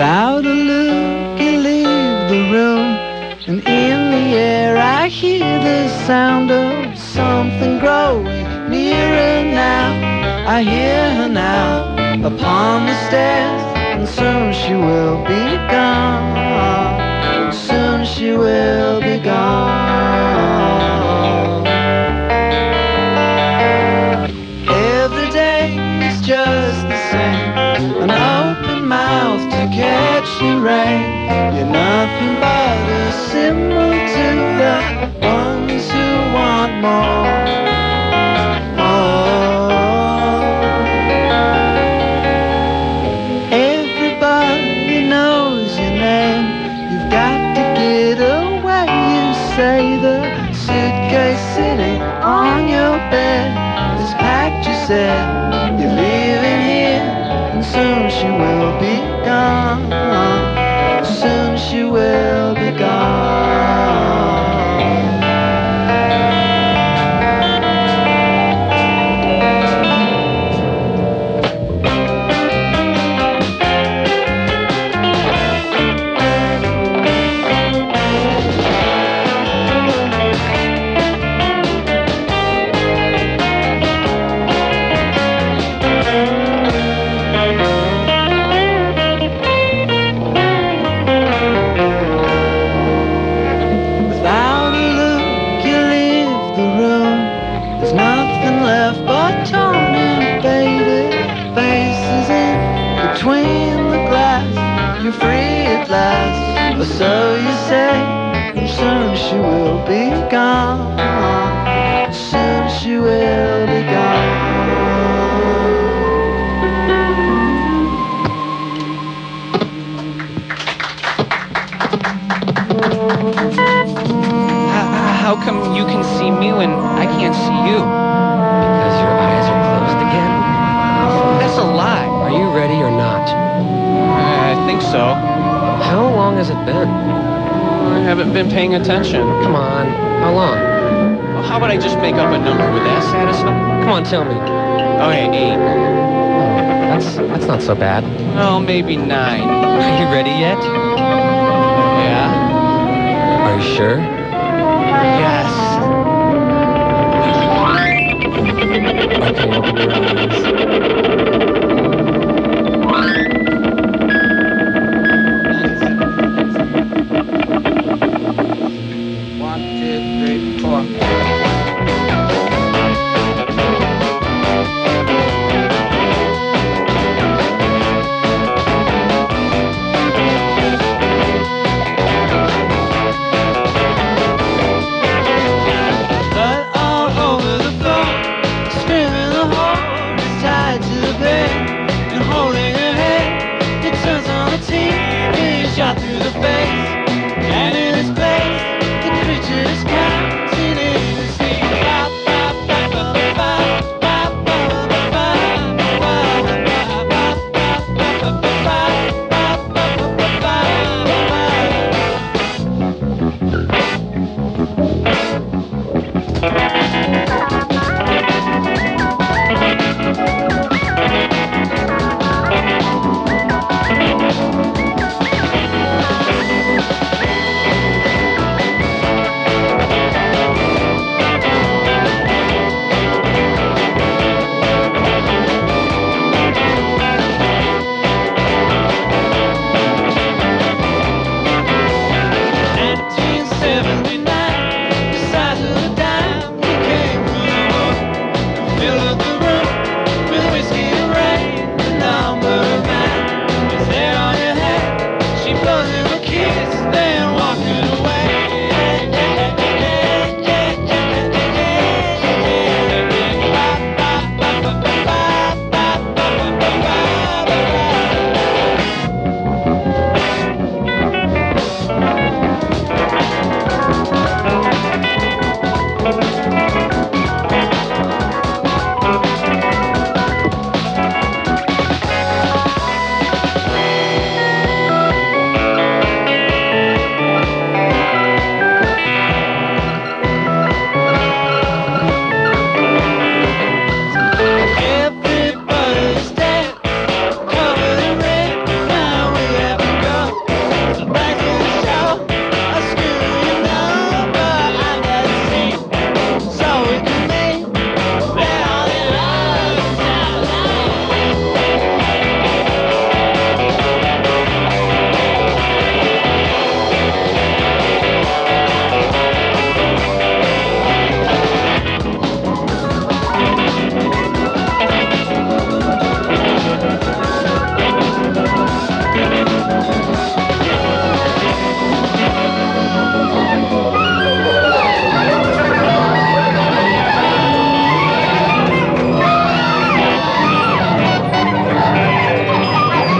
Without a look, you leave the room, and in the air I hear the sound of something growing nearer now. I hear her now upon the stairs, and soon she will be gone. Soon she will be gone. Every day is just the same, an open mouth to catch the rain. You're nothing but a symbol to the ones who want more. Everybody knows your name. You've got to get away, you say. The suitcase sitting on your bed is packed, you said. You're leaving here, and soon she will be gone. Soon she will be gone. Between the glass, you're free at last, or so you say. And soon she will be gone. Soon she will be gone. How come you can see me when I can't see you? Because your eyes are closed again? That's a lie. Are you ready or not? I think so. How long has it been? I haven't been paying attention. Come on, how long? Well, how about I just make up a number? Would that satisfy? Come on, tell me. Okay, 8. Oh, that's not so bad. Well, maybe 9. Are you ready yet? Yeah? Are you sure? Yes. Okay, open your eyes.